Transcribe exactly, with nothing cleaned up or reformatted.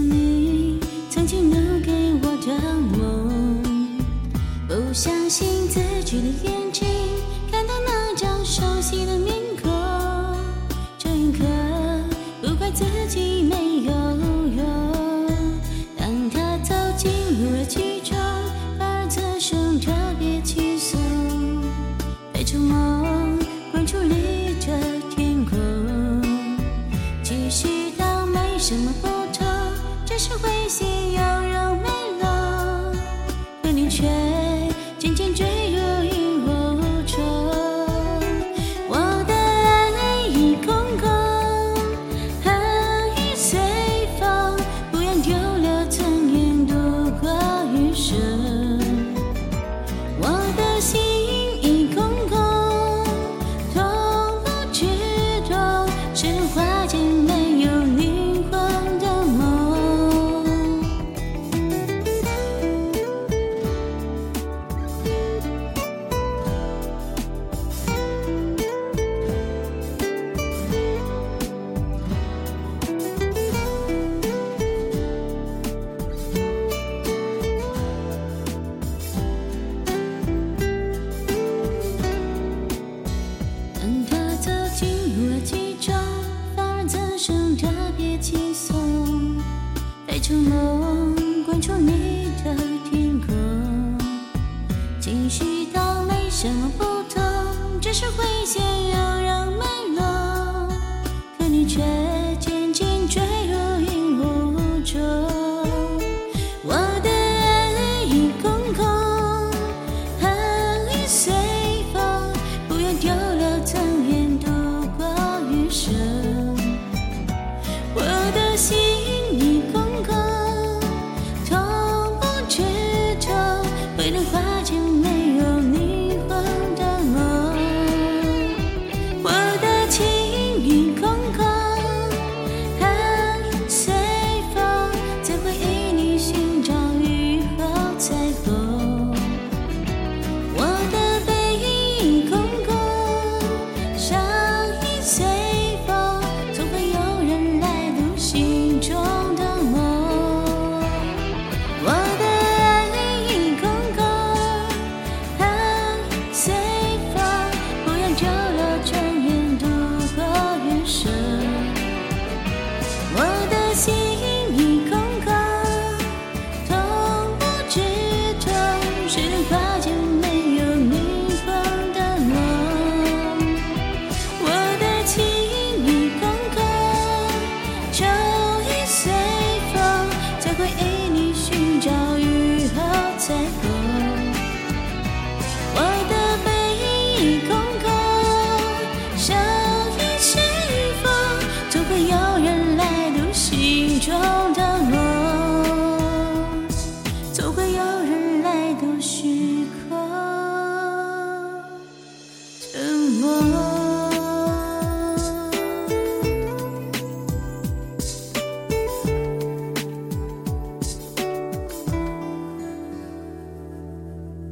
你曾经留给我的梦，不相信自己的眼睛，看到那张熟悉的面孔。这一刻，不怪自己没有用。当他走进入了其中，反而此生特别轻松。飞出梦，滚出离着天空，继续到没什么不同，只是会心有柔没落，可你却渐渐坠入萤火中。我的爱已空空，爱已随风，不愿丢了尊严度过余生。我的心已空空，痛不知痛，是化进没有灵魂的梦。当他走进入了其中，反而此生特别轻松。飞出梦，滚出你的天空，继续到没什么不同，只是会先